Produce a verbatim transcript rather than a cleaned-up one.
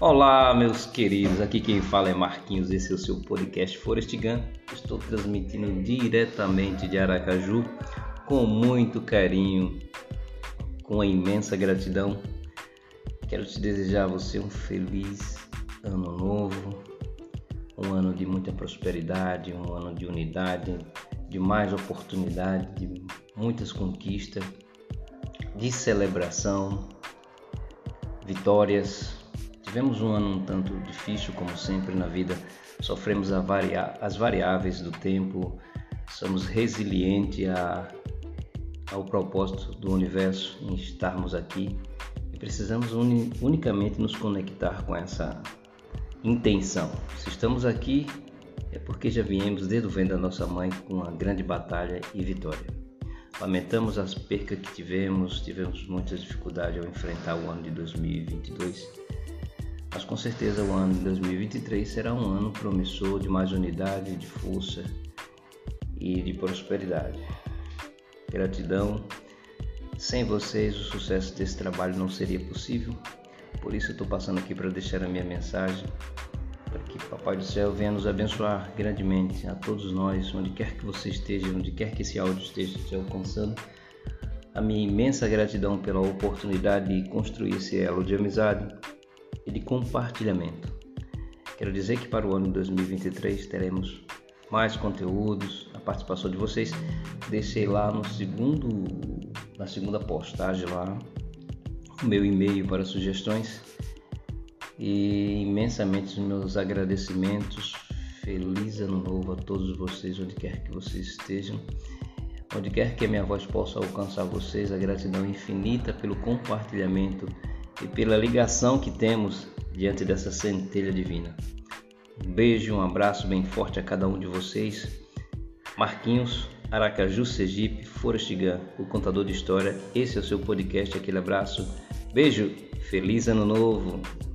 Olá, meus queridos, aqui quem fala é Marquinhos, esse é o seu podcast Forrest Gump. Estou transmitindo diretamente de Aracaju, com muito carinho, com a imensa gratidão. Quero te desejar a você um feliz ano novo, um ano de muita prosperidade, um ano de unidade, de mais oportunidade, de muitas conquistas, de celebração, vitórias. Tivemos um ano um tanto difícil, como sempre na vida, sofremos varia- as variáveis do tempo, somos resilientes a, ao propósito do universo em estarmos aqui e precisamos uni- unicamente nos conectar com essa intenção. Se estamos aqui é porque já viemos desde o ventre da nossa mãe com uma grande batalha e vitória. Lamentamos as percas que tivemos, tivemos muitas dificuldades ao enfrentar o ano de dois mil e vinte e dois. Mas com certeza o ano de dois mil e vinte e três será um ano promissor de mais unidade, de força e de prosperidade. Gratidão. Sem vocês o sucesso desse trabalho não seria possível. Por isso eu estou passando aqui para deixar a minha mensagem, para que Papai do Céu venha nos abençoar grandemente a todos nós, onde quer que você esteja, onde quer que esse áudio esteja te alcançando. A minha imensa gratidão pela oportunidade de construir esse elo de amizade e de compartilhamento. Quero dizer que para o ano de dois mil e vinte e três teremos mais conteúdos, a participação de vocês. Deixei lá no segundo, na segunda postagem lá o meu e-mail para sugestões e imensamente os meus agradecimentos. Feliz ano novo a todos vocês, onde quer que vocês estejam, onde quer que a minha voz possa alcançar vocês. A gratidão infinita pelo compartilhamento e pela ligação que temos diante dessa centelha divina. Um beijo, um abraço bem forte a cada um de vocês. Marquinhos, Aracaju, Sergipe, Forrest Gump, o contador de história. Esse é o seu podcast, aquele abraço. Beijo, feliz ano novo.